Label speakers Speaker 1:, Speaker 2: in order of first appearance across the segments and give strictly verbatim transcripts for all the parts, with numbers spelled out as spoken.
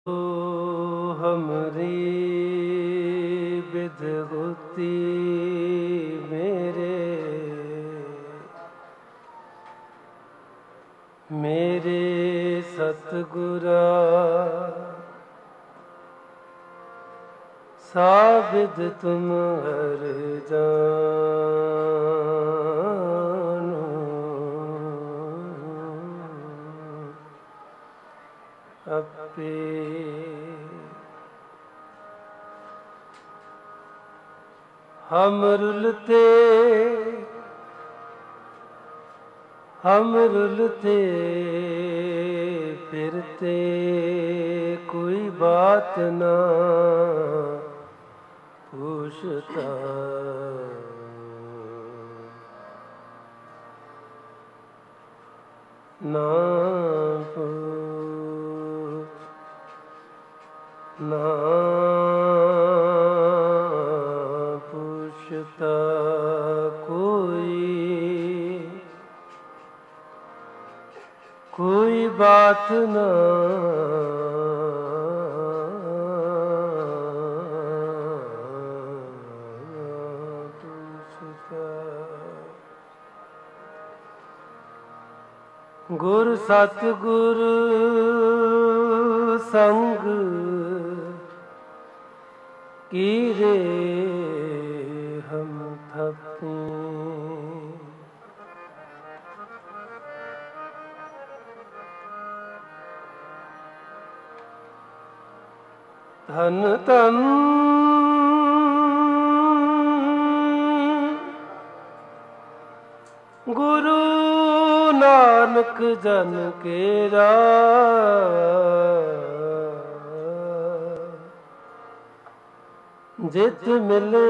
Speaker 1: हमरी विधुति मेरे मेरे सतगुरा साबिद तुम हर जानो अपे हम रुलते हम रुलते फिरते कोई बात ना पूछता ना पूछ ना पूछता कोई कोई बात ना पूछता। गुर सतगुर संग कीरे हम थपे धन धन गुरु नानक जन केरा जित मिले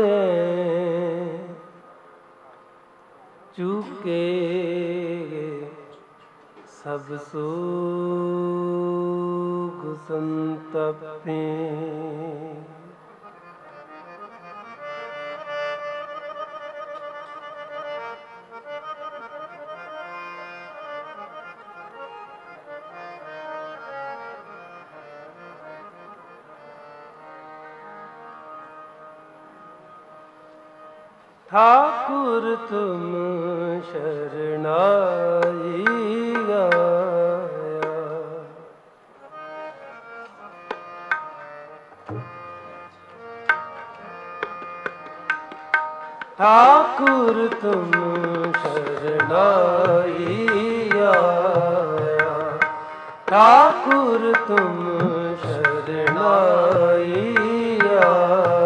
Speaker 1: चूके सब सोग संतपे ठाकुर तुम शरणाई आया ठाकुर तुम शरणाई आया ठाकुर तुम शरणाई आया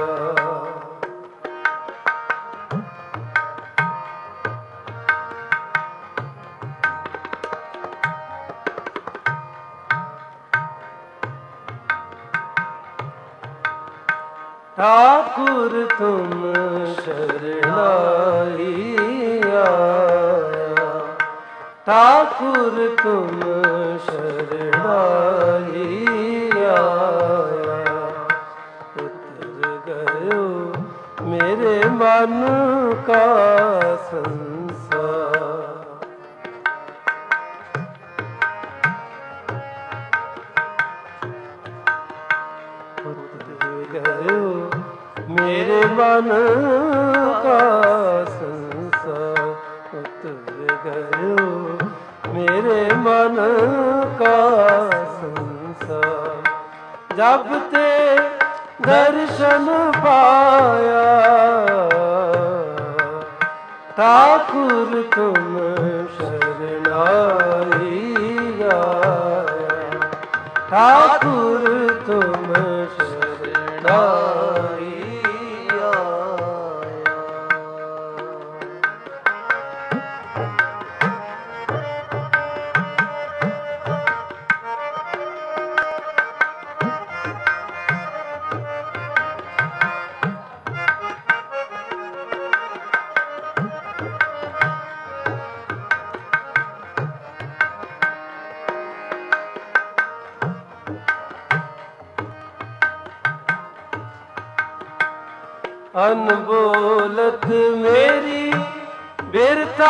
Speaker 1: ठाकुर तुम शरणाई आया ठाकुर तुम शरणाई आया उतर गयो मेरे मन का संसार उतर गयो मेरे मन का संसार उतर गयो मेरे मन का संसार जब ते दर्शन पाया ठाकुर तुम शरणाई आया ठाकुर तुम शरणाई अनबोलत मेरी बिरता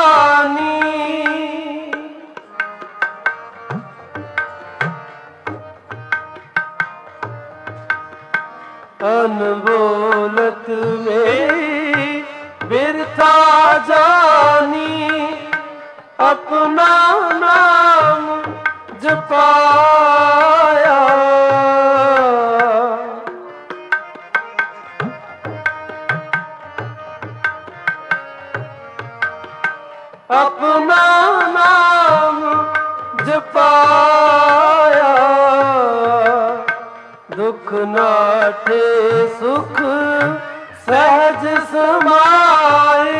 Speaker 1: जानी अनबोलत मेरी बिरथा जानी, अपना नाम जपाया। अपना नाम जपाया, दुख नाटे सुख सहज समाए।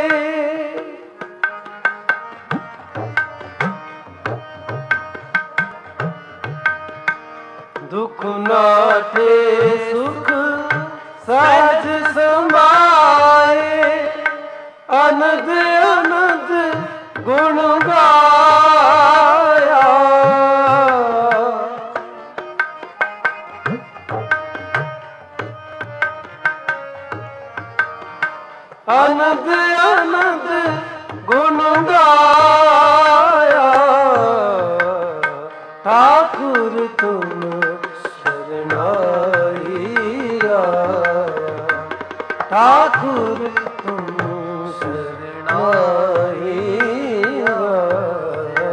Speaker 1: दुख नाटे सुख सहज समाए, अनद अनद गुण गाया। अनद अनद गुण गाया, ठाकुर तुम शरणाई आया। ठाकुर तुम शरणाई आया।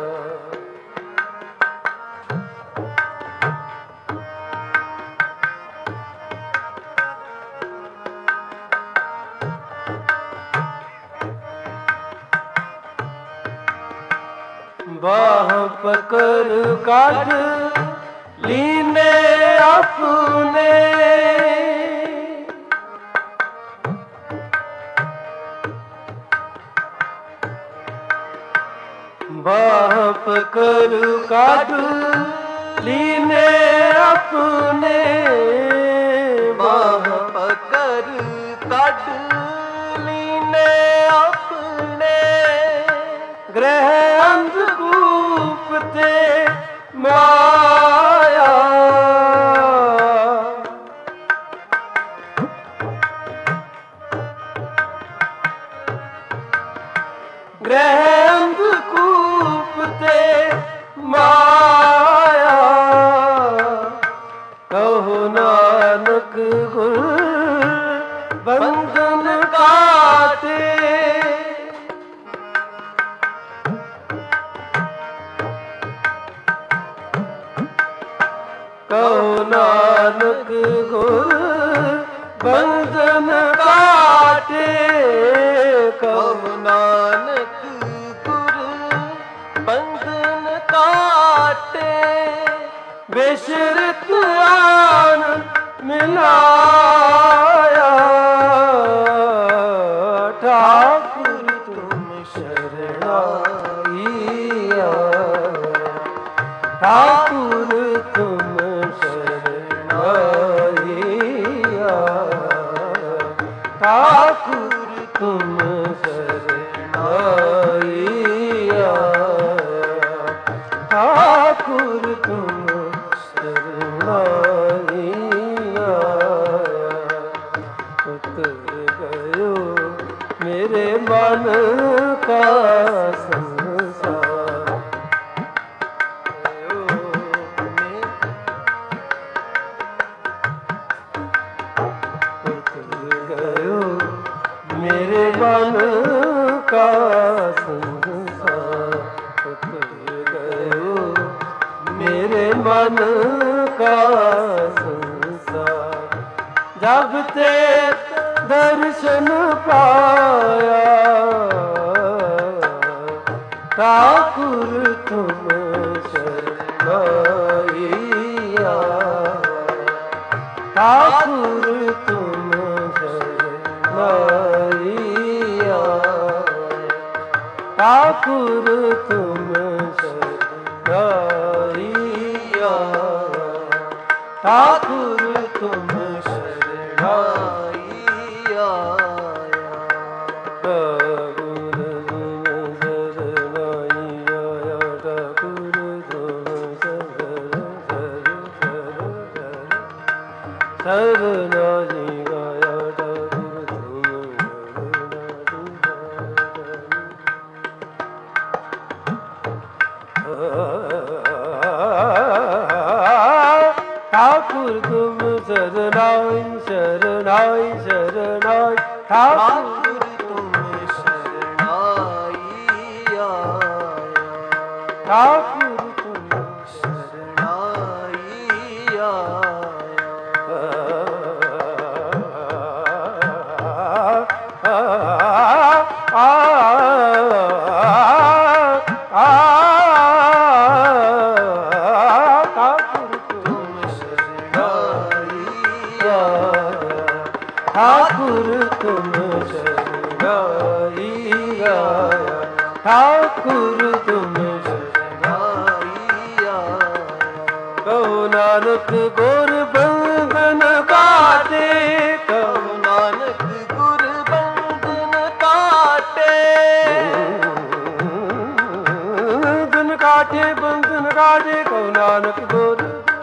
Speaker 1: बाह पकड़ काट लीने अपने, बाह पकड़ काट लीने अपने। बाह पकड़ काट लीने अपने, ग्रह अंधकूप ते माया। ग्रह अंधकूप ते माया, कहो नानक गुर बंधन काटे। कहो नानक गुर बंधन काटे। कहो नानक गुर बंधन काटे, बेशरत आनंद मिलाया। ठाकुर तुम शरणाई आया। ठाकुर तुम शरणाई आया। ठाकुर तुम शरणाई आया। ठाकुर तुम शरणाई आया। उतर गयो मेरे मन का संसार। मेरे मन का संसार, उतर गयो मेरे मन का संसार। जब ते दर्शन पाया, ठाकुर तुम शरणाई आया। ठाकुर तुम शरणाई आया। ठाकुर तुम शरणाई आया। ठाकुर तुम शरणाई आया। ठाकुर तुम शरणाई आया। ठाकुर तुम शरणाई आया। ठाकुर तुम ठाकुर तुम शरण शरणाई शरणाई शरणाई ठाकुर
Speaker 2: तुम शरणाई आया,
Speaker 1: ठाकुर तुम
Speaker 2: शरणाई
Speaker 1: ठाकुर तुम शरणाई आया, ठाकुर तुम
Speaker 2: शरणाई आया।
Speaker 1: कहो नानक गुर बंधन काटे,
Speaker 2: कहो नानक गुर बंधन काटे,
Speaker 1: बंधन काटे बंधन काटे कहो नानक गुर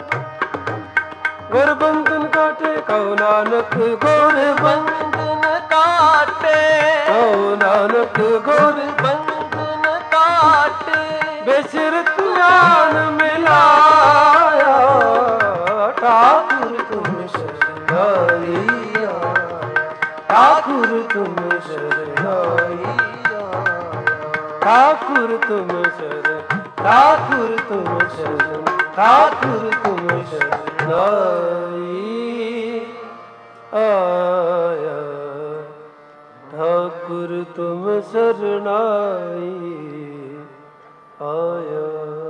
Speaker 1: गुर बंधन काटे कहो नानक गुर
Speaker 2: बंधन काटे,
Speaker 1: कहो नानक गुर
Speaker 2: बंधन काटे।
Speaker 1: बेशरत ज्ञान मिलाया, ठाकुर तुम शरणाई आया, ठाकुर तुम शरणाई आया, ठाकुर तुम शरण ठाकुर तुम शरण ठाकुर तुम शरणाई आया, ठाकुर तुम शरणाई आया।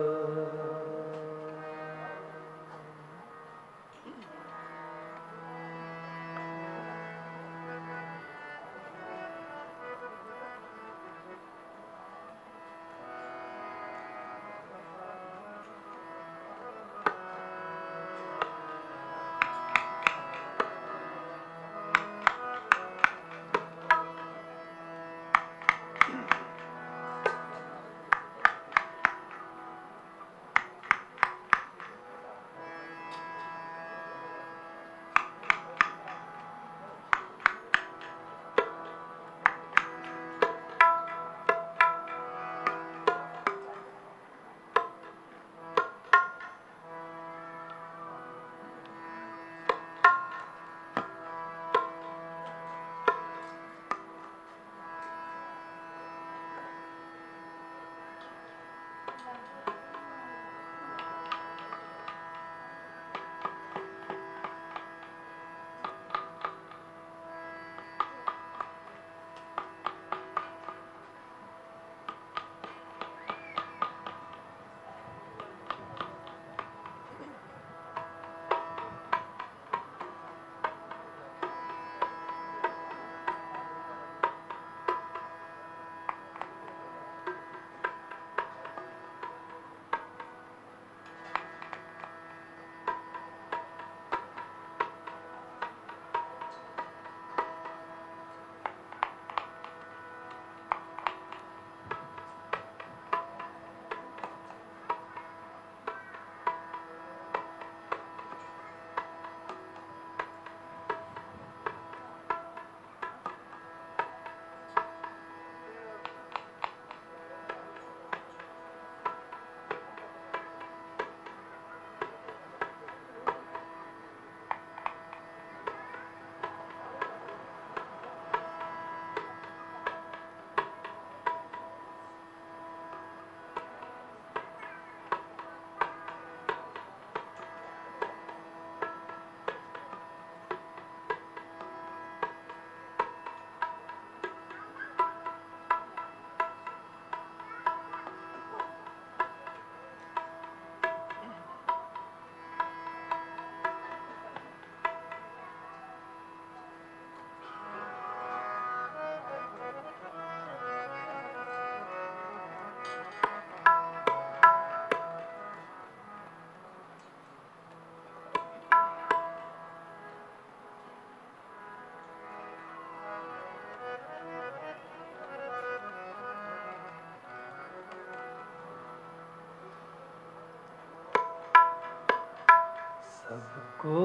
Speaker 1: सबको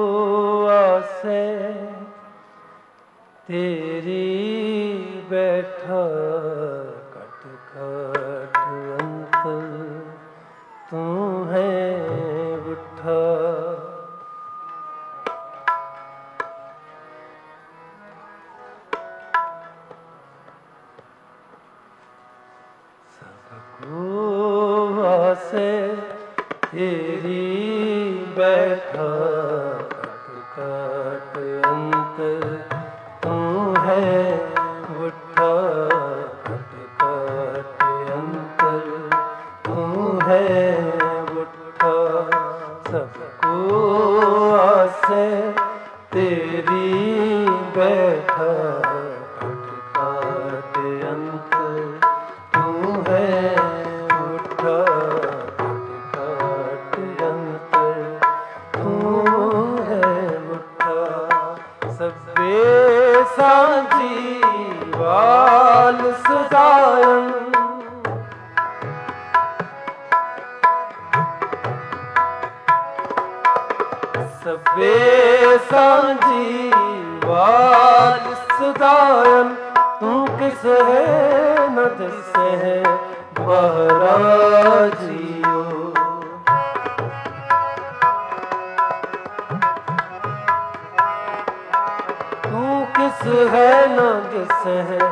Speaker 1: आसे तेरी बैठा कट कट अंत तू है उठा तेरी बैठा काट अंत तू है उठा काट काट अंतर तू है उठा सबको आसे तेरी बैठा काट काट अंतर तू है उठा काट अंतर तू है उठा सबे सांझी वाल सदायन सबे सांझी वाल सदायन तू किस है न दिस है बहराजियो तू किस है न दिस है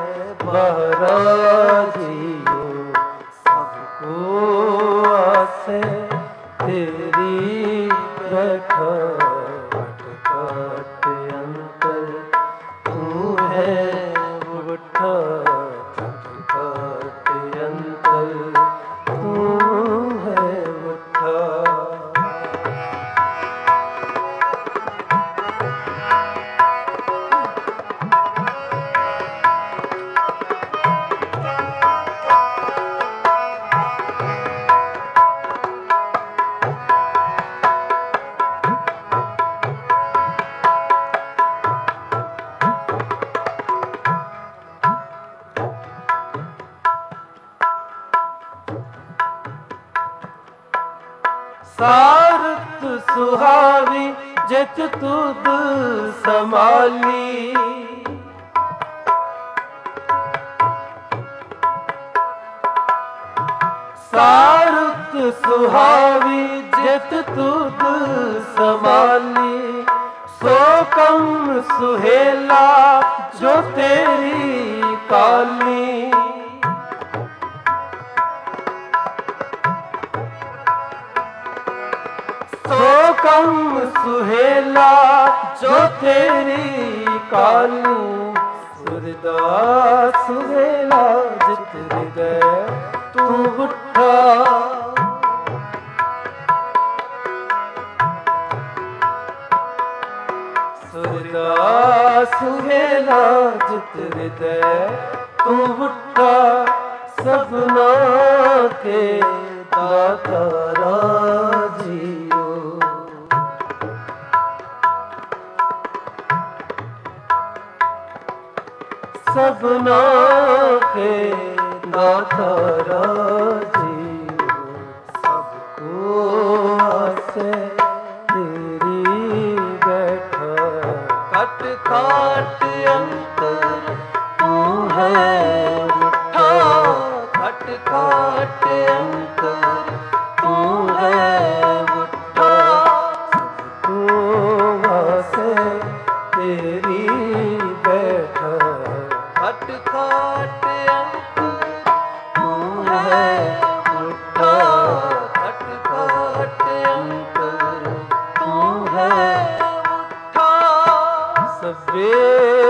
Speaker 1: बहराजियो सबको आसे तेरी बैठा काट काट अंतर तू है उठा काट काट अंतर तू है उठा सारत सुहावी जित तुद संभाली सारत सुहावी जित तुद संभाली सो कम सुहेला जो तेरी काली सो कम सुहेला जो तेरी काली सूरदास सुहेला जित हृदय तू उठा सूरदास सुहेला जित हृदय तू उठा सबना के दाता राजियो सबना के दाता राजियो सबको आसे तेरी बैठा
Speaker 2: कट काट अंतर तू है उठा कट काट अंतर तू है उठा
Speaker 1: सबको आसे तेरी बैठा
Speaker 2: कट काट अंतर तू है उठा कट काट अंतर तू है उठा
Speaker 1: सबे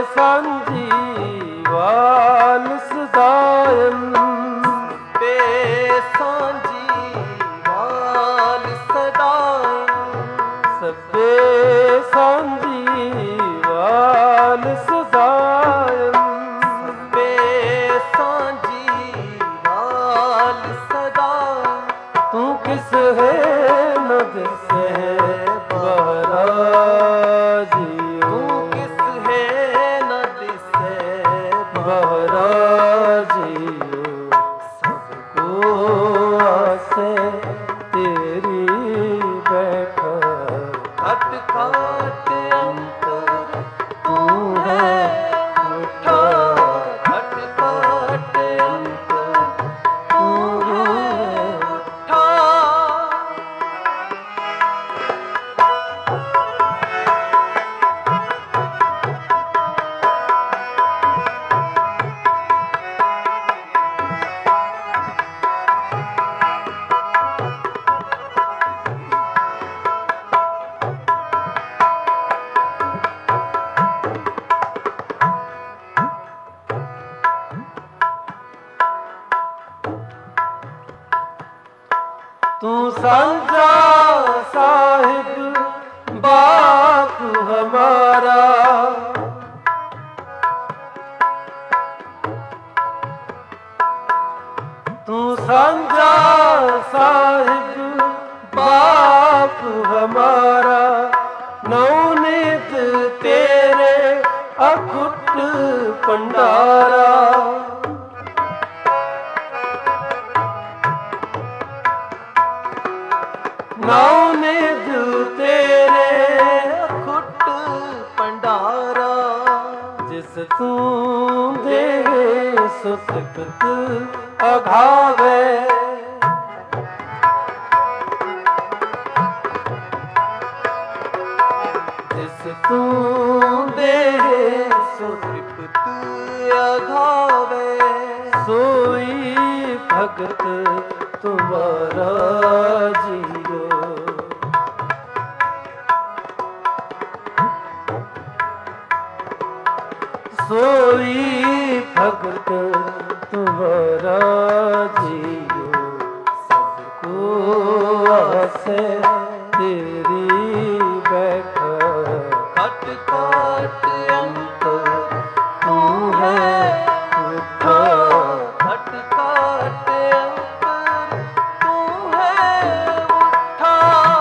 Speaker 1: साझा साहिब बाप हमारा। तू साझा साहिब बाप हमारा। नवनीत तेरे अखुट भंडारा। नवनीत तेरे
Speaker 2: अखुट भंडारा।
Speaker 1: जिस तू देवे सो सिफत अघावे। जिस तू देवे सो
Speaker 2: सिफत अघावे।
Speaker 1: सोई भगत तुम्हारा जियो। सोई भगत तुम्हारा जियो। सबको आसे तेरी बैठा।
Speaker 2: खट खट अंतर
Speaker 1: तू है उठा।
Speaker 2: खट खट अंतर तू है उठा।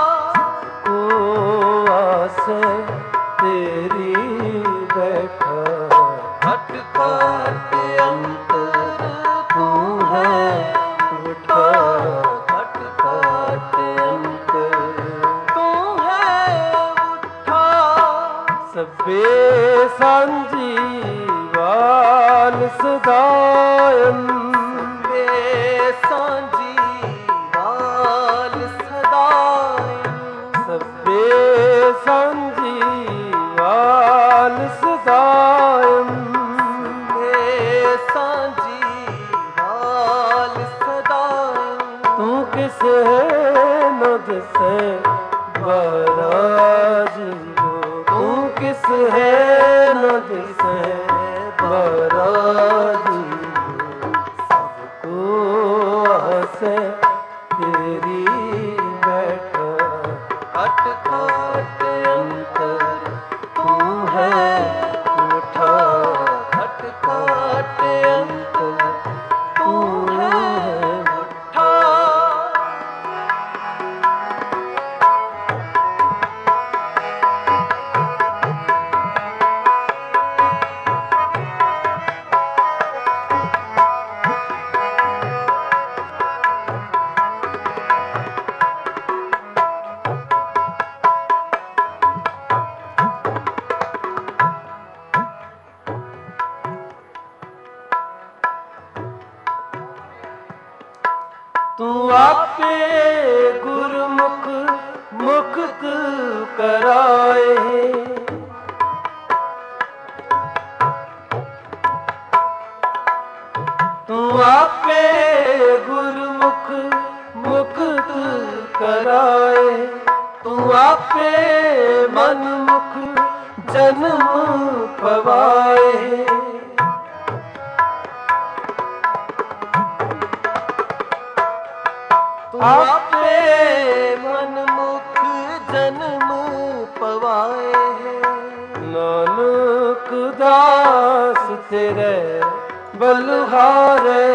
Speaker 1: को आसे तेरी बैठा।
Speaker 2: खट खट अंतर
Speaker 1: तू है उठा।
Speaker 2: खट खट अंतर तू है उठा।
Speaker 1: सबे सांझी वाल सदायन।
Speaker 2: बे सांझी वाल सदायन।
Speaker 1: सबे सांझी वाल सदायन।
Speaker 2: बे सांझी वाल सदायन।
Speaker 1: तू किस न दिसे बराजियो। तू किस है न दिसे बराजियो। सबको हंसे तेरी बैठा।
Speaker 2: खट खट अंतर
Speaker 1: तू है उठा।
Speaker 2: खट खट अंतर तू है उठा।
Speaker 1: तू आपे गुरमुख मुक्त कराए। तू आपे गुरमुख मुक्त कराए। तू आपे मनमुख जन्म पवाए।
Speaker 2: आपे मनमुख जन्म पवाए है।
Speaker 1: नानक दास तेरे बलहारे।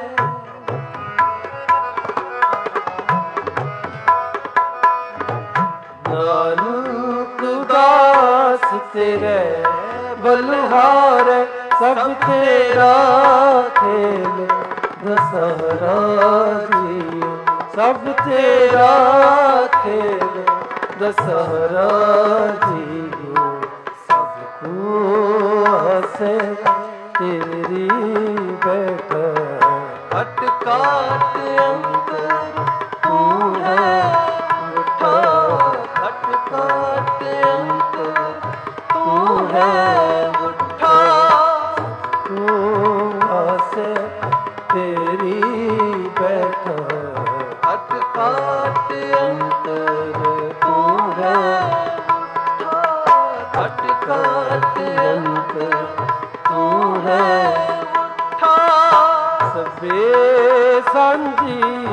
Speaker 1: नानक दास तेरे बलहारे। सब तेरा खेल दशहरा जियो। सब तेरा खेल दशहरा जियो। सबको हंसे तेरी बैठा।
Speaker 2: खट खट अंतर तू है उठा। खट खट अंतर तू है उठा।
Speaker 1: को हंसे तेरी बैठा।
Speaker 2: खट खट अंतर तू है उठा। खट खट अंतर तू है उठा।
Speaker 1: सबे सांझी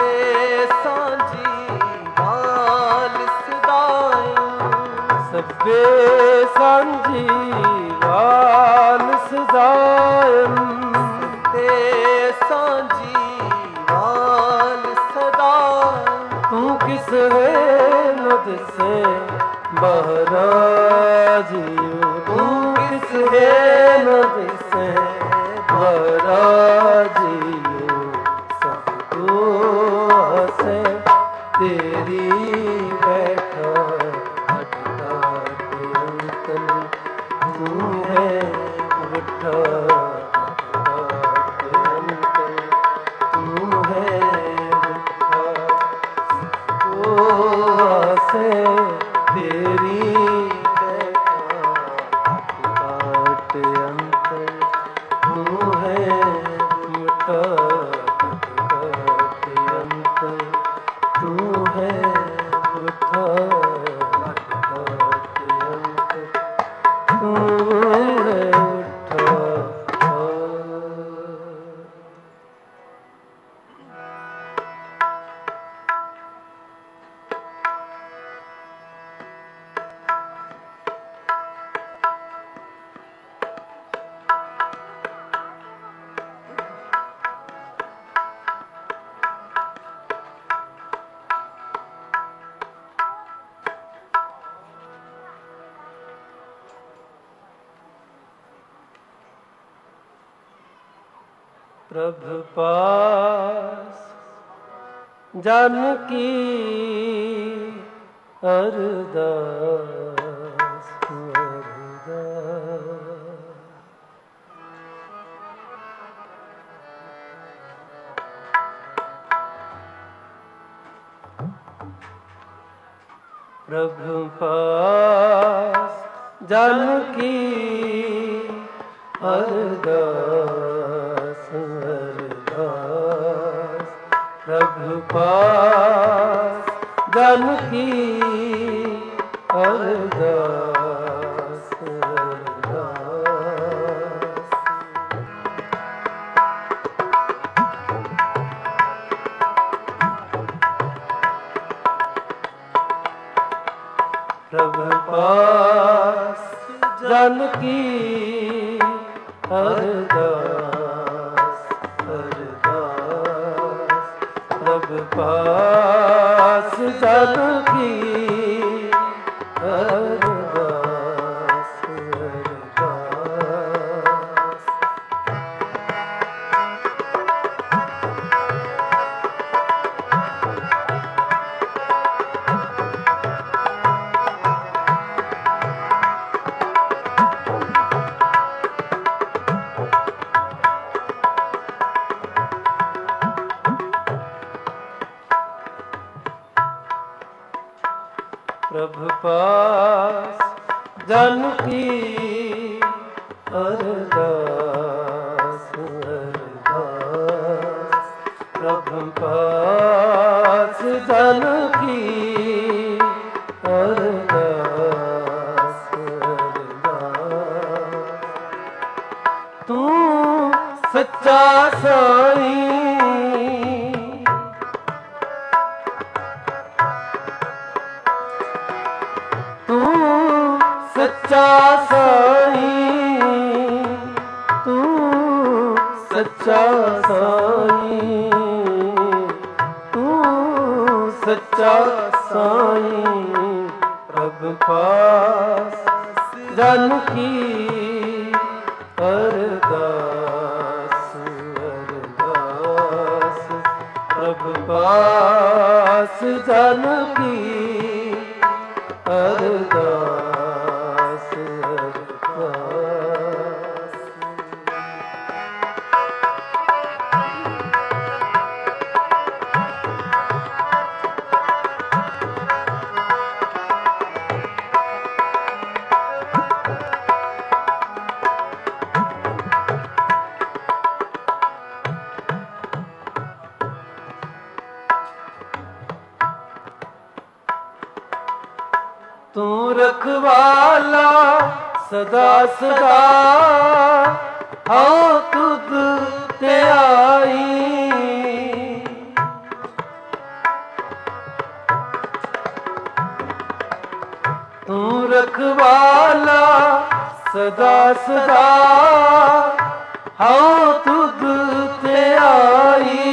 Speaker 2: ਸਭੇ ਸਾਂਝੀ ਵਾਲ ਸਦਾਇ
Speaker 1: ਸਭੇ ਸਾਂਝੀ ਵਾਲ ਸਦਾਇ
Speaker 2: ਤੇ ਸਾਂਝੀ ਵਾਲ ਸਦਾਇ
Speaker 1: ਤੂੰ ਕਿਸ ਹੈ ਨ ਦਿਸੇ ਮਹਾਰਾਜਿਓ ਤੂੰ ਕਿਸ ਹੈ ਨ ਦਿਸੇ ਮਹਾਰਾਜਿਓ ਸਭ ਤੋਂ ਹਸੇ ਤੇਰੀ ਬੈਠਾ ਅਟਕਾ ਤੇ ਅੰਤਨ ਤੂੰ ਹੈ ਵੱਡਾ ਪ੍ਰਭ ਪਾਸ ਜਨ ਕੀ ਅਰਦਾਸ ਅਰਦਾਸ ਪ੍ਰਭ ਪਾਸ ਜਨ ਕੀ ਅਰਦਾਸ ਅਰਦਾਸ ਪ੍ਰਭ ਪਾਸ ਜਨ ਕੀ ਅਰਦਾਸ ਅਰਦਾਸ ਪ੍ਰਭ ਪਾਸ ਜਨ ਕੀ ਅਰਦਾਸ ਅਰਦਾਸ ਪ੍ਰਭ ਪਾਸ ਜਨ ਕੀ ਅਰਦਾਸ ਅਰਦਾਸ ਪ੍ਰਭ ਪਾਸ ਜਨ ਕੀ ਅਰਦਾਸ ਅਰਦਾਸ ਪ੍ਰਭ ਪਾਸ ਜਨ ਕੀ ਅਰਦਾਸ ਅਰਦਾਸ ਤੂੰ ਸੱਚਾ ਸਾਈਂ ਸੱਚਾ ਸਾਈਂ ਤੂੰ ਸੱਚਾ ਸਾਈਂ ਤੂੰ ਸੱਚਾ ਸਾਈਂ ਪ੍ਰਭ ਪਾਸ ਜਨ ਕੀ ਅਰਦਾਸ ਅਰਦਾਸ ਪ੍ਰਭ ਪਾਸ ਜਨ ਕੀ ਅਰਦਾਸ ਅਰਦਾਸ ਤੂੰ ਰਖਵਾਲਾ ਸਦਾ ਸਦਾ ਹਉ ਤੁਧ ਤੇ ਆਈ रखवाला सदा सदा हाँ तुद ते आई।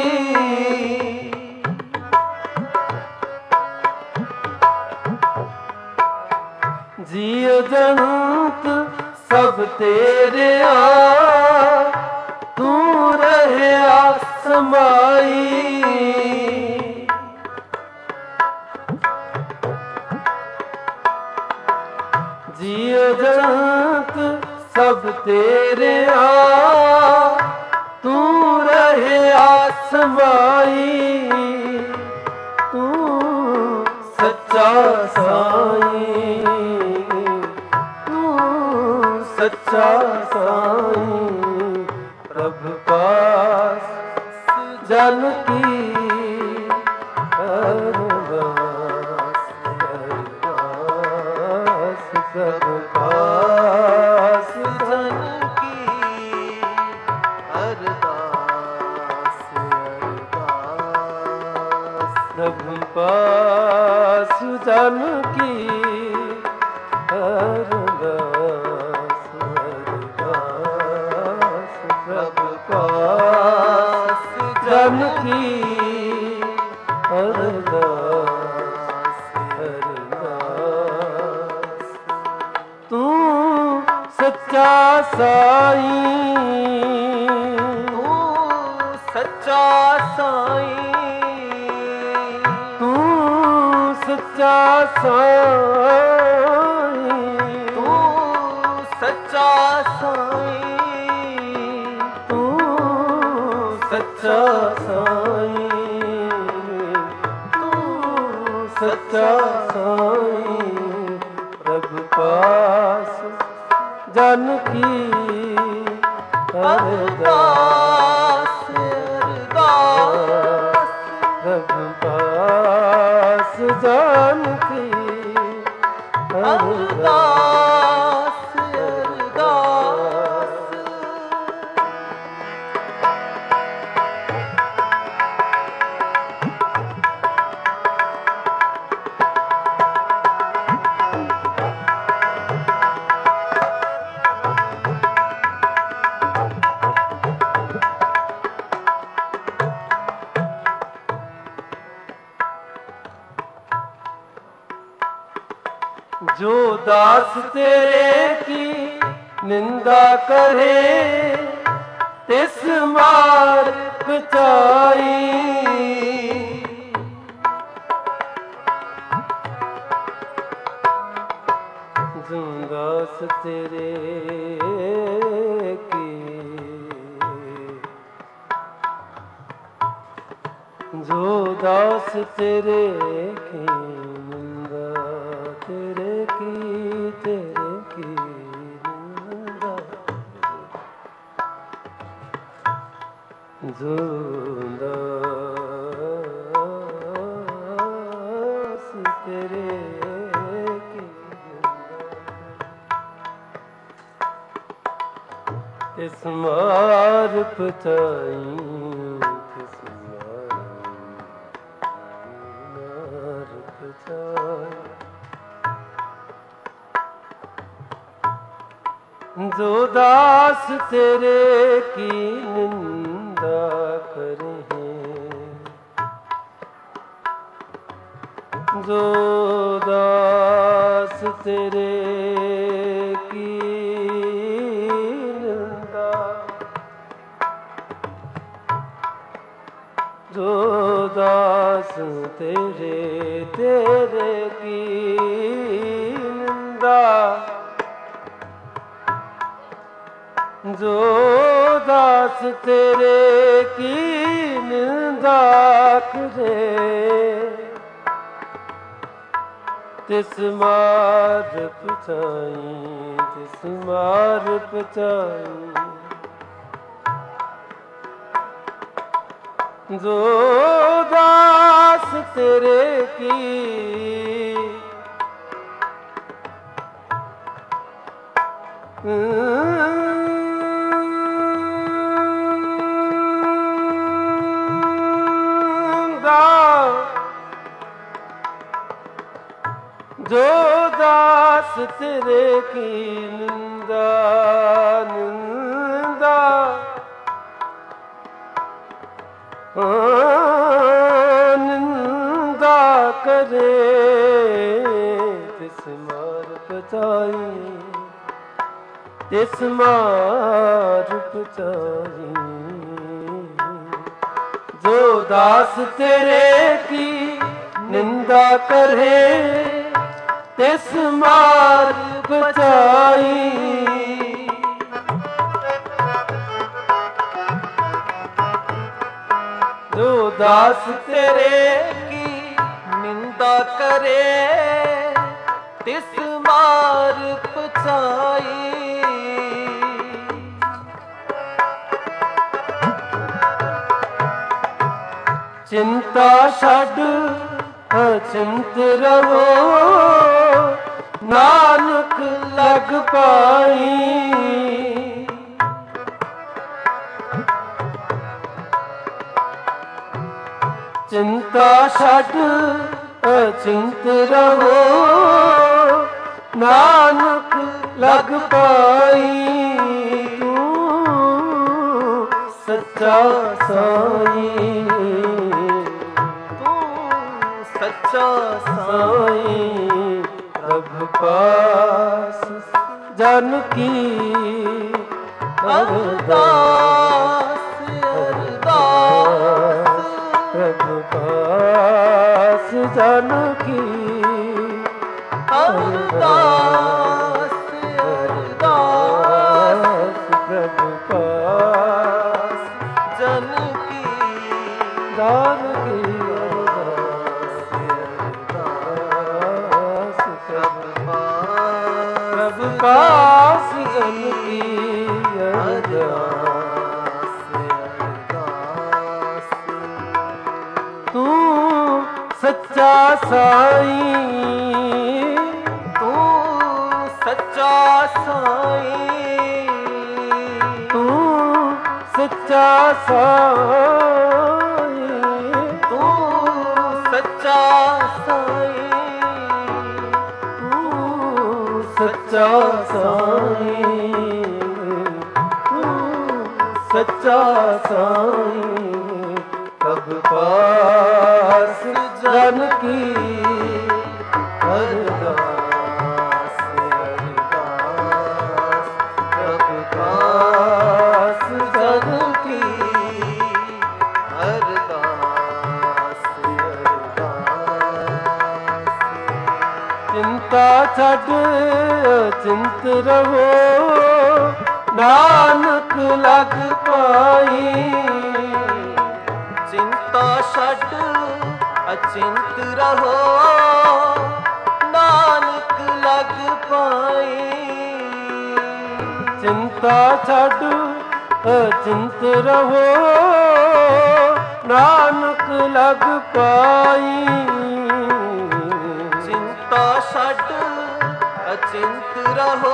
Speaker 1: जियो जंत सब तेरे आ तू रहे समाई। जियो जंत सब तेरे आ तू रहे समाई। तू सच्चा साई, तू सच्चा साई। प्रभु पास जन की अरदास अरदास। प्रभु पास
Speaker 2: जन की अरदास अरदास।
Speaker 1: प्रभु पास जन की अरदास अरदास। प्रभु पास जन की अरदास अरदास। तू सच्चा साई,
Speaker 2: तू सच्चा साई।
Speaker 1: तू सच्चा साई,
Speaker 2: तू सच्चा साई।
Speaker 1: तू सच्चा साई, तू सच्चा साई। प्रभु पास जन की अरदास
Speaker 2: अरदास।
Speaker 1: प्रभु पास जन की
Speaker 2: अरदास अरदास।
Speaker 1: जो दास तेरे की निंदा करे तिस मार बचाई। जो दास तेरे की जो दास तेरे की निंदा तेरे की तेरे की निंदा। जो दास तेरे की निंदा। इस मार पचाई, इस मार पचाई। जो दास तेरे की निंदा करे, जो दास तेरे की निंदा। जो दास तेरे तेरे की निंदा। जो दास तेरे की निंदा करे तिस मार पचाई, तिस मार पचाई। जो दास तेरे की जो दास तेरे की निंदा निंदा निंदा करे तिस मार पचाई तिस मार पचाई जो दास तेरे की निंदा करे तिस मार पचाई जो दास
Speaker 2: तेरे की निंदा करे तिस मार पचाई
Speaker 1: चिंता छड़ अचिंत रहो नानक लग पाई चिंता छड़ अचिंत रहो नानक लग पाई तू सच्चा साई
Speaker 2: सच्चा
Speaker 1: साई प्रभु पास जन की
Speaker 2: अरदास अरदास
Speaker 1: प्रभु पास जन की
Speaker 2: अरदास अरदास
Speaker 1: प्रभु पास
Speaker 2: जन की
Speaker 1: दान की प्रभु पास जन की अरदास तू सच्चा साई
Speaker 2: तू सच्चा साई
Speaker 1: तू सच्चा साई
Speaker 2: तू सच्चा साई
Speaker 1: सच्चा साई तू सच्चा साई कब पास जन की अरदास अरदास कब पास जन की
Speaker 2: अरदास अरदास
Speaker 1: चिंता छड़ चिंत रहो नानक लग पाई
Speaker 2: चिंता छड़ अचिंत रहो नानक लग पाई
Speaker 1: चिंता छड़ अचिंत रहो नानक लग पाई
Speaker 2: चिंता छड़ अचिंत रहो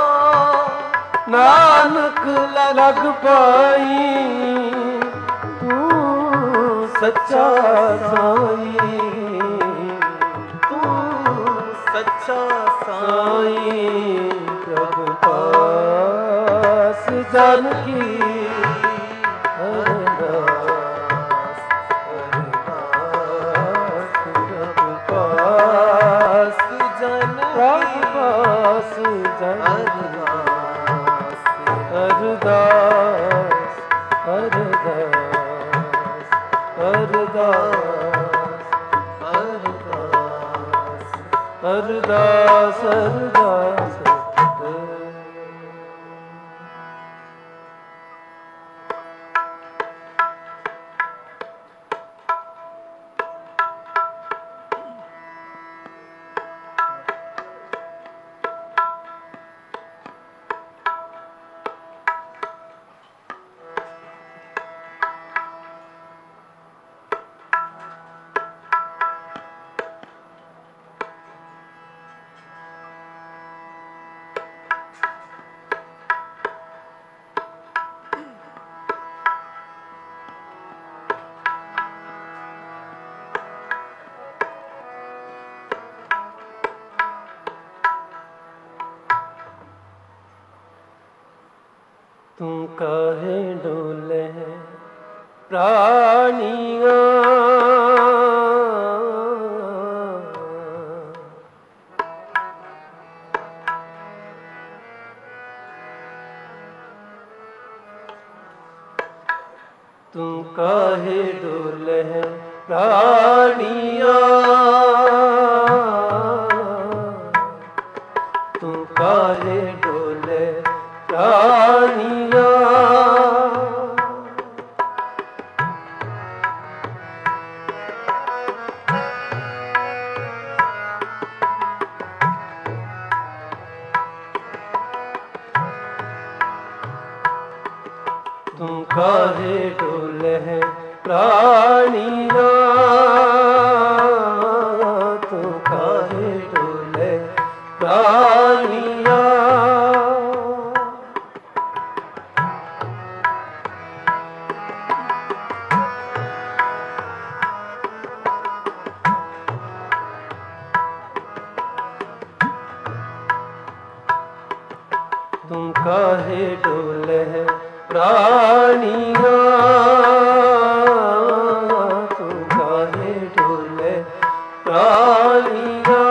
Speaker 1: नानक लग पाई तू सच्चा साई
Speaker 2: तू सच्चा
Speaker 1: साई प्रभु पास जन की अरदास अरदास प्रभु पास
Speaker 2: जन
Speaker 1: प्रभु पास जन
Speaker 2: अरदास
Speaker 1: अरदास अरदास अरदास अरदास अरदास तू काहे डोले प्राणिया तू काहे डोले प्राणिया तू काहे डोले प्राणिया तू काहे डोले प्राणिया तू काहे डोले प्राणिया तू काहे डोले प्राणिया तू काहे डोले प्राणिया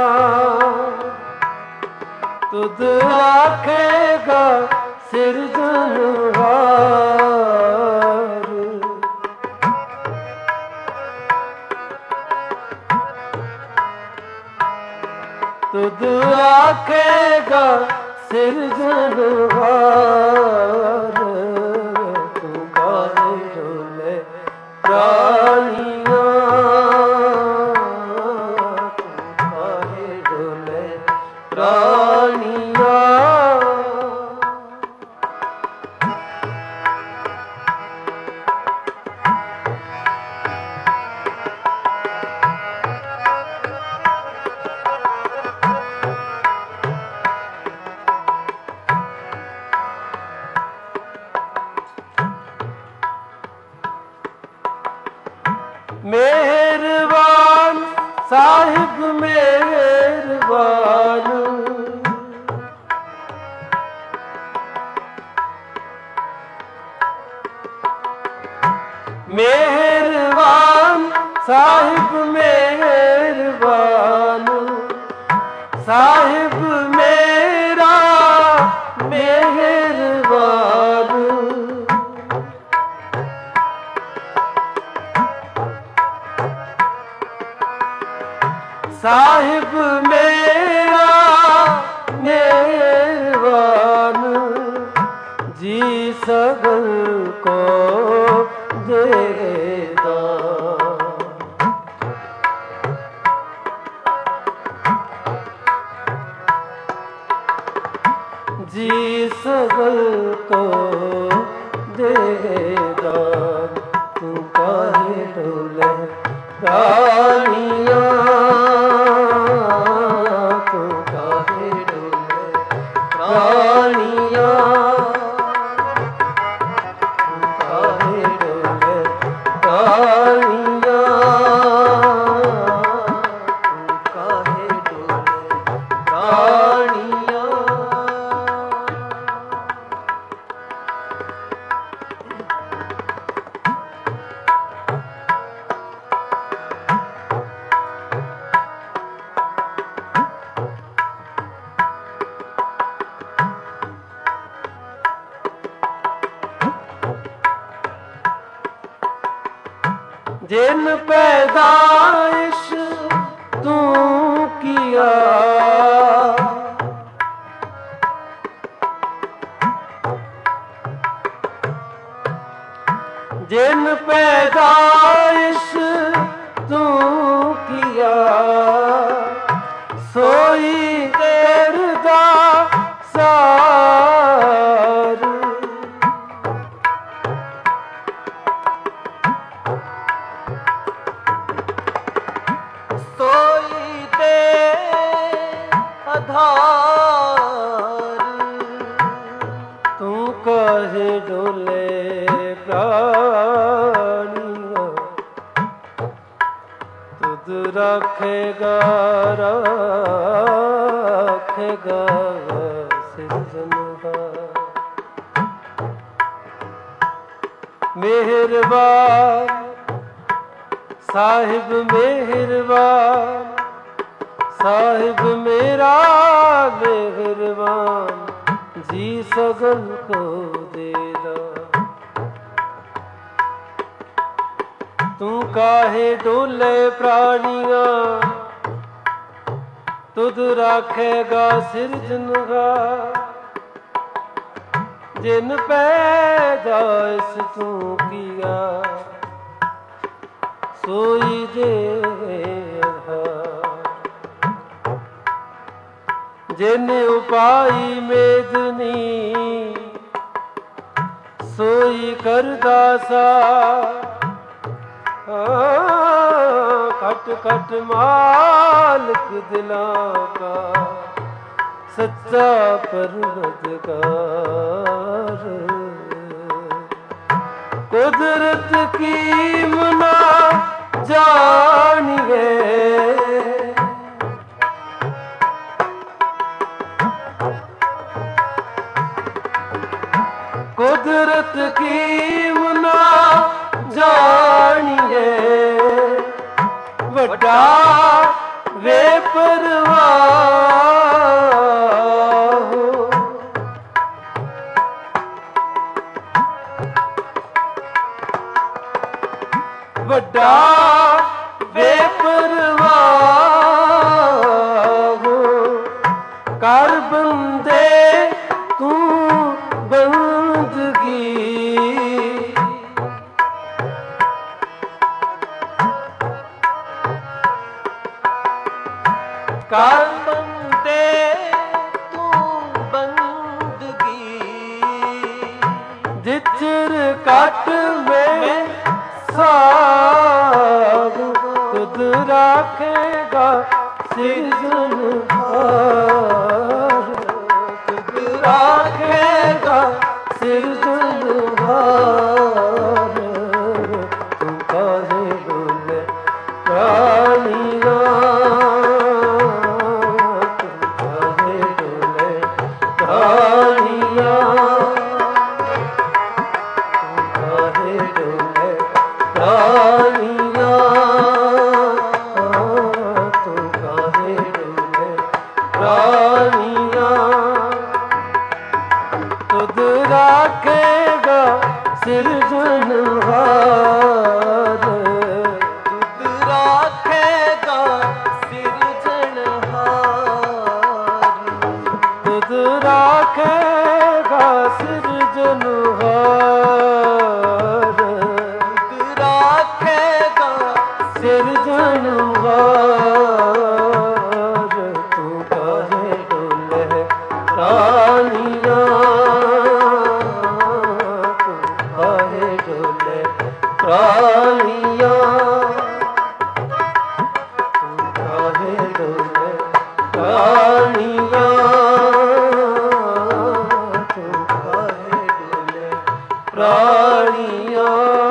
Speaker 1: तुद आखेगा सिरजनहार तुद आखेगा सिरजनहार तू काहे डोले प्राणिया तू काहे डोले प्राणिया मेहरबान साहिब मेहरबान मेहरबान साहिब मेहरबान साहिब मेरा मेहरबान साहिब मेरा मेहरबान जी सगल को देगा जी सगल को देगा तू काहे डोले प्राणिया तू काहे डोले प्राणिया तू काहे डोले प्राणिया तू काहे डोले प्राणिया जिन पैदाइश तू किया जिन पैदाइश तू किया सोई तेरदा सार तू काहे डोले प्राणिया तुद रखेगा रखेगा सिरजनहार ਮਿਹਰਬਾਨ ਸਾਹਿਬ ਮਿਹਰਬਾਨ ਸਾਹਿਬ ਮੇਰਾ ਮਿਹਰਬਾਨ ਜੀ ਸਗਲ ਕੋ ਦੇਦਾ। ਤੂੰ ਕਾਹੇ ਡੋਲੇ ਪ੍ਰਾਣੀਆਂ ਤੁਧ ਰਾਖੇਗਾ ਸਿਰਜਨਹਾਰ। ਜਿਨ ਪੈਦਾਇਸ਼ ਤੂੰ ਕੀਆ ਸੋਈ ਦੇ ਆਧਾਰ। ਜਿਨ ਉਪਾਈ ਮੇਦਨੀ ਸੋਈ ਕਰਦਾ ਸਾਰ। खट खट मालिक दिलां का सच्चा परवरदिगार। कुदरत की मना जानिए कुदरत की मना जानिए ਵੱਡਾ ਵੇ ਪਰਵਾਹ। ਵੱਡਾ ਵੇ ਪਰਵਾਹ ਕਰ ਬੰਦੇ ਤੂੰ ਬੰਦਗੀ।
Speaker 2: ਕਰ ਬੰਦੇ ਤੂੰ ਬੰਦਗੀ।
Speaker 1: ਜਿਚਰ ਕੱਟ ਮੈਂ ਸਾਗ ਤੁਧ ਰਾਖੇਗਾ ਸਿਰਜਨਹਾਰ। ਤੁਧ ਰਾਖੇਗਾ ਸਿਰਜਨਹਾਰ। ਤੂੰ ਕਾਹੇ ਡੋਲੇ ਪ੍ਰਾਣੀਆਂ ਤੁਧ ਰਾਖੇਗਾ ਸਿਰਜਨਹਾਰ।
Speaker 2: ਤੁਧ ਰਾਖੇਗਾ ਸਿਰਜਨਹਾਰ।
Speaker 1: ਤੁਧ ਰਾਖੇਗਾ ਸਿਰਜਨਹਾਰ।
Speaker 2: ਤੁਧ ਰਾਖੇਗਾ
Speaker 1: ਸਿਰਜਨਹਾਰ। ਤੂੰ ਕਾਹੇ ਡੋਲੇ ਪ੍ਰਾਣੀਆਂ ਤੂੰ ਕਾਹੇ ਡੋਲੇ ਪ੍ਰਾਣੀਆਂ ਤੂੰ ਕਾਹੇ ਡੋਲੇ ਪ੍ਰਾਣੀਆਂ ਤੂੰ ਕਾਹੇ ਡੋਲੇ ਪ੍ਰਾਣੀਆਂ।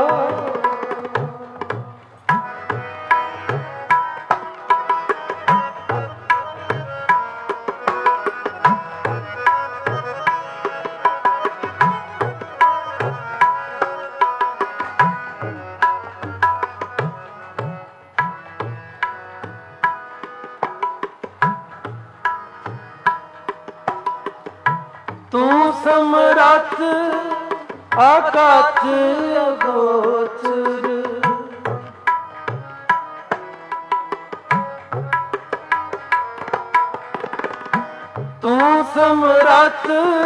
Speaker 1: ਤੂੰ ਸਮਰੱਥ ਆਕਾਸ਼ ਅਗੋਚਰ। ਤੂੰ ਸਮਰੱਥ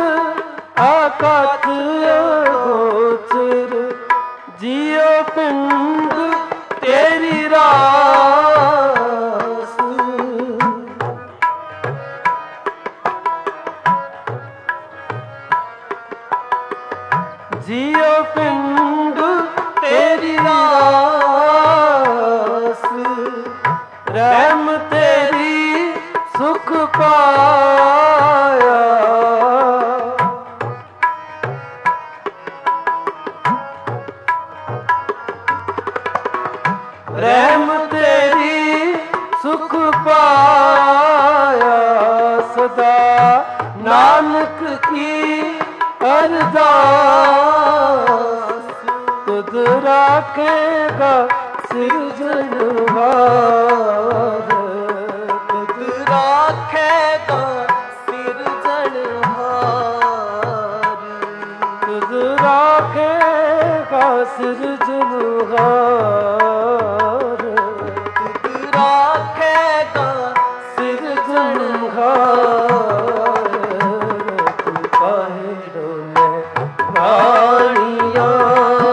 Speaker 1: ਆਕਾਸ਼ ਅਗੋਚਰ। ਜੀਉ ਪਿੰਡ ਤੇਰੀ ਰਾਸ। ਜੀਉ ਪਿੰਡ ਤੇਰੀ ਰਾਸ। ਰਹਿਮ ਤੇਰੀ ਸੁਖ ਪਾਇਆ। ਰਹਿਮ ਤੇਰੀ ਸੁਖ ਪਾਇਆ। ਸਦਾ ਨਾਨਕ ਕੀ ਅਰਦਾਸ ਤੁਧ ਰਾਖੇਗਾ ਸਿਰਜਣਹਾਰ
Speaker 2: ਤੁਧ ਰਾਖੇਗਾ ਸਿਰਜਣਹਾਰ
Speaker 1: ਤੁਧ ਰਾਖੇਗਾ ਸਿਰਜਣਹਾਰ
Speaker 2: ਤੁਧ ਰਾਖੇਗਾ
Speaker 1: ਸਿਰਜਣਹਾਰ ਤੂੰ ਕਾਹੇ ਡੋਲੇ ਪ੍ਰਾਣੀਆਂ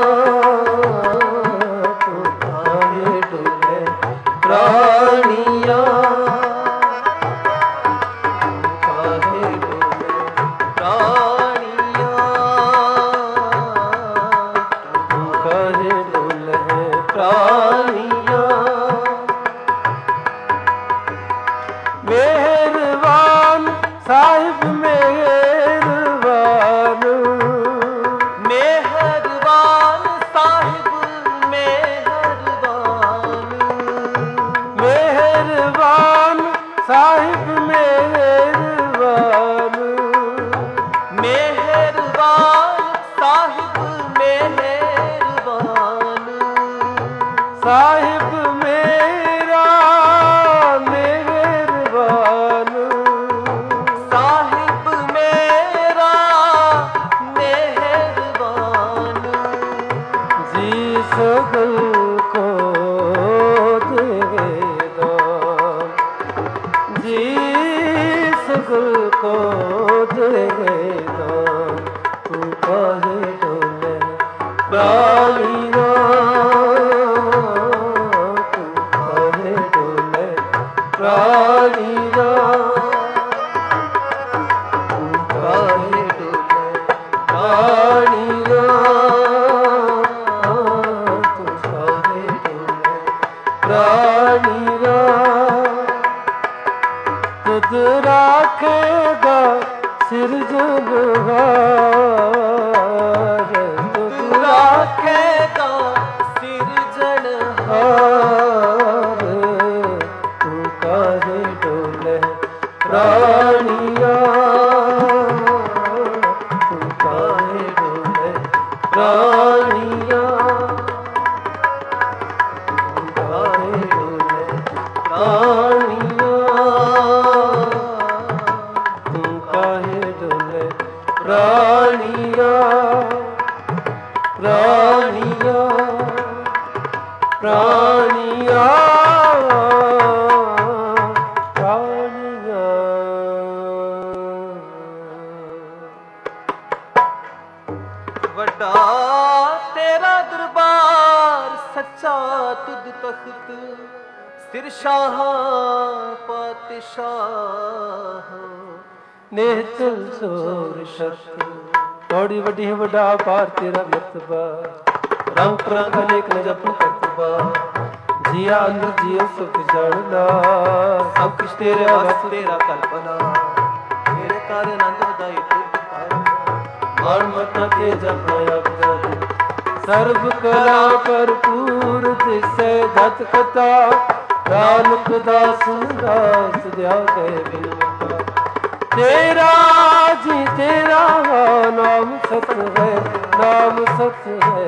Speaker 1: ਤੂੰ ਕਾਹੇ ਡੋਲੇ ਪ੍ਰਾਣੀਆਂ
Speaker 2: ਕਾਹੇ ਡੋਲੇ ਪ੍ਰਾਣੀਆਂ
Speaker 1: ਤੂੰ ਕਾਹੇ ਡੋਲੇ ਪ੍ਰਾਣੀਆਂ ਮਿਹਰਬਾਨ ਸਾਹਿਬ ਮਿਹਰਬਾਨ
Speaker 2: ਮਿਹਰਬਾਨ ਸਾਹਿਬ ਮਿਹਰਬਾਨ
Speaker 1: ਮਿਹਰਬਾਨ ਸਾਹਿਬ ਮਿਹਰਬਾਨ
Speaker 2: ਮਿਹਰਬਾਨ ਸਾਹਿਬ ਮਿਹਰਬਾਨ
Speaker 1: ਸਾਹਿਬ ਮੇਰਾ ਮਿਹਰਬਾਨ
Speaker 2: ਸਾਹਿਬ ਮੇਰਾ ਮਿਹਰਬਾਨ
Speaker 1: ਜੀ ਸਗਲ ਕੋ ਦੇਦਾ ਜੀ ਸਗਲ ਕੋ ਦੇਦਾ ਤੂੰ ਕਾਹੇ ਡੋਲੇ ਪ੍ਰਾਣੀਆਂ ਤੂੰ ਕਾਹੇ ਡੋਲੇ ਪ੍ਰਾਣੀਆਂ ਤੂੰ ਕਾਹੇ ਡੋਲੇ ਪ੍ਰਾਣੀਆਂ ਤੂੰ ਕਾਹੇ ਡੋਲੇ ਪ੍ਰਾਣੀਆਂ ਤੁਧ ਰਾਖੇਗਾ ਸਿਰਜਣਹਾਰ ਤੁਧ
Speaker 2: ਰਾਖੇਗਾ ਸਿਰਜਣਹਾਰ
Speaker 1: ਹਾਰ ਤੂੰ ਕਾਹੇ ਡੋਲੇ ਪ੍ਰਾਣੀਆਂ ਤੂੰ ਕਾਹੇ ਡੋਲੇ ਪ੍ਰਾਣੀਆਂ ਤੂੰ ਕਾਹੇ ਡੋਲੇ ਪ੍ਰਾਣੀਆਂ ਤੂੰ ਕਾਹੇ ਡੋਲੇ ਪ੍ਰਾਣੀਆਂ ਪ੍ਰਾਣੀਆਂ ਪ੍ਰਾਣੀਆਂ ਪ੍ਰਾਣੀਆਂ
Speaker 2: ਵੱਡਾ ਤੇਰਾ ਦਰਬਾਰ ਸੱਚਾ ਤੁਧ ਤਖਤ ਸਿਰ ਸ਼ਾਹ ਪਾਤਸ਼ਾਹ
Speaker 1: ਨਿਹਚਲ ਸੋਰ ਸ਼ਤ ਬੜੀ ਵੱਡੀ ਵੱਡਾ ਪਾਰ ਤੇਰਾ ਮਰਤਬਾ ਰੰਗ ਰੰਗ ਅਨੇਕ ਨ ਜਪਨ ਕਰਤਬਾ ਜੀਆ ਅੰਦਰ ਜੀਉ ਸੁਖ ਜਾਣਦਾ ਸਭ ਕੁਛ ਤੇਰੇ ਵਸ
Speaker 2: ਤੇਰਾ ਕਲਪਨਾ ਤੇਰੇ ਕਰ ਆਨੰਦ ਵਧਾਈ ਤੁਧ ਕਰ
Speaker 1: ਮਨ ਮਤ ਕੇ ਜਪਨਾ ਅਪਜਦ ਸਰਬ ਕਲਾ ਭਰਪੂਰ ਤਿਸੈ ਦਤ ਕਤਾ ਨਾਨਕ ਦਾਸ ਦਾਸ ਦਿਆ ਗਏ ਬਿਨਵਤਾ ਤੇਰਾ ਜੀ ਤੇਰਾ ਨਾਮ ਸਤ ਹੈ ਨਾਮ ਸਤ ਹੈ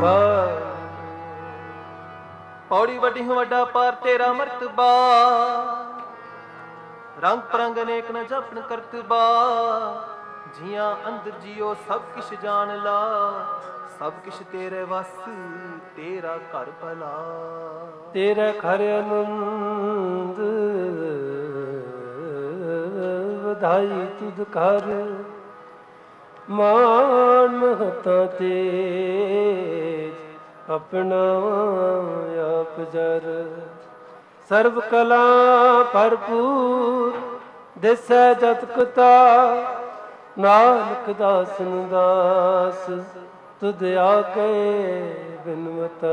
Speaker 2: ਪੌੜੀ ਵੱਡੀ ਵੱਡਾ ਪਾਰ ਤੇਰਾ ਮਰਤਬਾ ਰੰਗ ਪਰੰਗ ਅਨੇਕ ਨ ਜਪਨ ਕਰਤਬਾ ਜੀਆਂ ਅੰਦਰ ਜੀਓ ਸਭ ਕਿਛ ਜਾਣ ਲਾ ਸਭ ਕਿਛ ਤੇਰੇ ਵਸ ਤੇਰਾ ਘਰ ਭਲਾ
Speaker 1: ਤੇਰਾ ਘਰ ਆਨੰਦ ਵਧਾਈ ਤੁਧ ਘਰ ਮਾਨ ਮਹਤਾ ਤੇਜ ਆਪਣਾ ਆਪ ਜਰ ਸਰਬ ਕਲਾ ਭਰਪੂਰ ਦਿਸੈ ਜਤ ਕਤਾ ਨਾਨਕ ਦਾਸਨ ਦਾਸ ਤੁਧ ਆਕੇ ਬਿਨਵਤਾ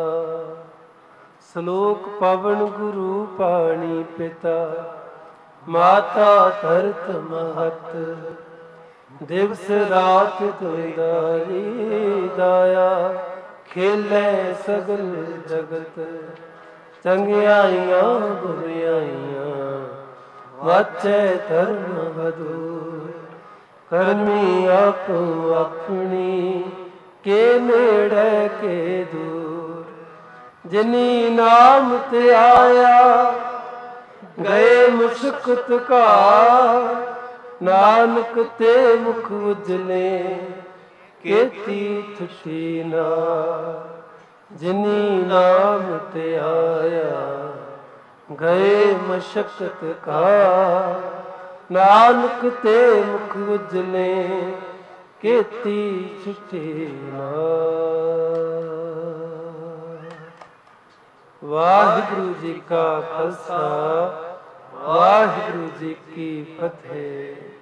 Speaker 1: ਸ਼ਲੋਕ ਪਵਨ ਗੁਰੂ ਪਾਣੀ ਪਿਤਾ ਮਾਤਾ ਧਰਤ ਮਹਤ ਦਿਵਸ ਰਾਤ ਤੁੰਦਾਰੀ ਦਾਇਆ ਖੇਲੇ ਸਗਲ ਜਗਤ ਚੰਗਿਆਈਆਂ ਬੁਰਿਆਈਆਂ ਵਾਚੈ ਧਰਮ ਹਦੂਰ ਕਰਮੀ ਆਪੋ ਆਪਣੀ ਕੇ ਨੇੜੇ ਕੇ ਦੂਰ, ਜਿਨੀ ਨਾਮ ਤੇ ਆਇਆ ਗਏ ਮੁਸ਼ਕਤ ਘਾਰ, ਨਾਨਕ ਤੇ ਮੁਖ ਉਜਲੇ ਕੀਤੀ ਥੁਟੀ ਨਾ, ਜਿਨੀ ਨਾਮ ਤੇ ਆਇਆ ਗਏ ਮਸ਼ਕਤ ਘਾਰ, ਨਾਨਕ ਤੇ ਮੁਖ ਉਜਲੇ ਕੀਤੀ ਛੁਟੀ ਨਾ। ਵਾਹਿਗੁਰੂ ਜੀ ਕਾ ਖਾਲਸਾ, ਵਾਹਿਗੁਰੂ ਜੀ ਕੀ ਫਤਿਹ।